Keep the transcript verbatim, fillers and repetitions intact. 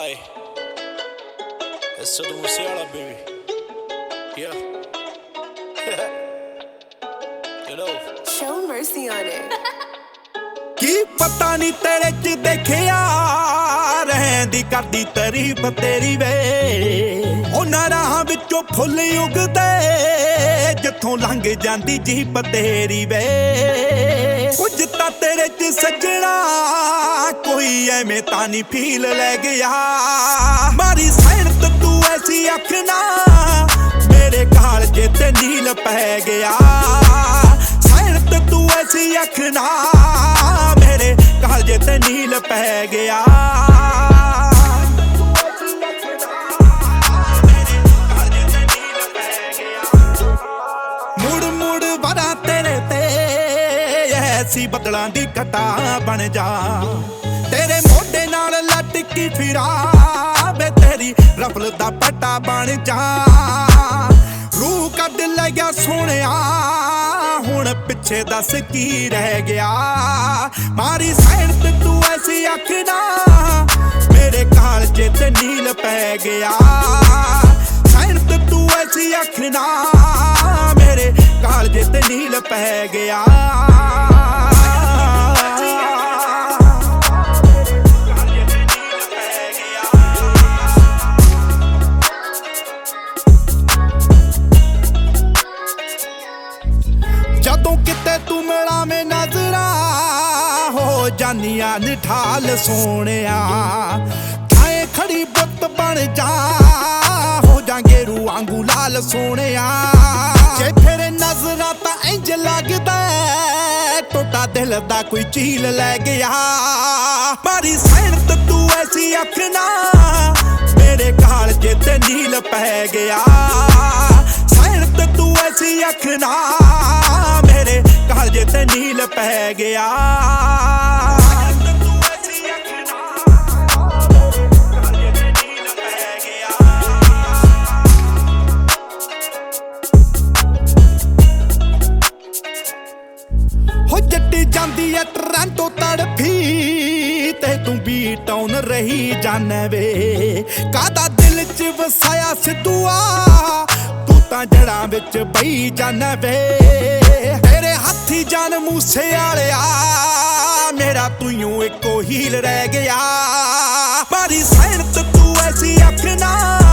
Aye, it's Sidhu Moosewala, baby. Yeah. You know. Show mercy on it. ਕੀ ਪਤਾ ਨੀ ਤੇਰੇ ਚ ਦੇਖਿਆ ਰਹਿੰਦੀ ਕਰਦੀ ਤਾਰੀਫ ਤੇਰੀ ਵੇ ਉਹਨਾਂ ਰਾਹਾਂ ਵਿੱਚੋਂ ਫੁੱਲ ਉਗਦੇ ਜਿੱਥੋਂ ਲੰਘ ਜਾਂਦੀ ਜੀਪ ਤੇਰੀ ਵੇ ਕੁਝ ਤਾਂ ਤੇਰੇ ਚ ਸੱਜਣਾ ਕੋਈ ਐਵੇਂ ਤਾਂ ਨੀ ਫੀਲ ਲੈ ਗਿਆ ਮਾਰੀ ਸੈਨਤ ਤੂੰ ਐਸੀ ਅੱਖ ਨਾ ਮੇਰੇ ਕਾਲਜੇ ਤੇ ਨੀਲ ਪੈ ਗਿਆ ਸੈਨਤ ਤੂੰ ਐਸੀ ਅੱਖ ਨਾ ਮੇਰੇ ਕਾਲਜੇ ਤੇ ਨੀਲ ਪੈ ਗਿਆ ਮੁੜ ਮੁੜ ਵਰਾਂ ਤੇਰੇ ਤੇ ਐਸੀ ਬਦਲਾਂ ਦੀ ਘਟਾ ਬਣ ਜਾ ਤੇਰੇ ਮੋਢੇ ਨਾਲ ਲਟਕੀ ਫਿਰਾਂ ਵੇ ਤੇਰੀ ਰਫਲ ਦਾ ਪਟਾ ਬਣ ਜਾ ਰੂਹ ਕੱਢ ਲੈ ਗਿਆ ਸੋਹਣਿਆ ਹੁਣ ਪਿੱਛੇ ਦੱਸ ਕੀ ਰਹਿ ਗਿਆ ਮਾਰੀ ਸੈਨਤ ਤੂੰ ਐਸੀ ਅੱਖ ਨਾ ਮੇਰੇ ਕਾਲਜੇ ਤੇ ਨੀਲ ਪੈ ਗਿਆ ਸੈਨਤ ਤੂੰ ਐਸੀ ਅੱਖ ਨਾ ਮੇਰੇ ਕਾਲਜੇ ਤੇ ਨੀਲ ਪੈ ਗਿਆ ਜਦੋਂ ਕਿਤੇ ਤੂੰ ਮਿਲਾਵੇਂ ਨਜ਼ਰਾਂ ਹੋ ਜਾਨੀਆਂ ਨਿਠਾਲ ਸੋਹਣਿਆ ਥਾਏ ਖੜੀ ਬੁੱਤ ਬਣ ਜਾ ਹੋ ਜਾਂਗੇ ਰੂ ਵਾਂਗੂ ਲਾਲ ਸੋਹਣਿਆ ਜੇ ਫਿਰ ਨਜ਼ਰਾਂ ਤਾਂ ਇੰਜ ਲੱਗਦਾ ਟੁੱਟਾ ਦਿਲ ਦਾ ਕੋਈ ਚੀਲ ਲੈ ਗਿਆ ਮਾਰੀ ਸੈਨਤ ਤੂੰ ਐਸੀ ਅੱਖ ਨਾ ਮੇਰੇ ਕਾਲਜੇ ਤੇ ਨੀਲ ਪੈ ਗਿਆ ਸੈਨਤ ਤੂੰ ਐਸੀ ਅੱਖ ਨਾ ਮੇਰੇ ਕਾਲਜੇ ਤੇ ਨੀਲ ਪੈ ਗਿਆ ਹੋ ਜੱਟੀ ਜਾਂਦੀ ਐ ਟਰਾਂਟੋ ਤੜਫੀ ਤੇ ਤੂੰ ਵੀ ਟਾਊਨ ਰਹੀ ਜਾਣੇ ਵੇ ਕਾਦਾ ਦਿਲ ਚ ਵਸਾਇਆ ਸਿੱਧੂਆ ਤੂੰ ਤਾਂ ਜੜਾਂ ਵਿੱਚ ਬਈ ਜਾਣੇ ਵੇ ਤੇਰੇ ਹੱਥੀ ਜਾਨ ਮੂਸੇ ਵਾਲਿਆ ਮੇਰਾ ਤੂੰ ਇੱਕੋ ਹੀਲ ਰਹਿ ਗਿਆ ਮਾਰੀ ਸੈਨਤ ਤੂੰ ਐਸੀ ਅੱਖ ਨਾ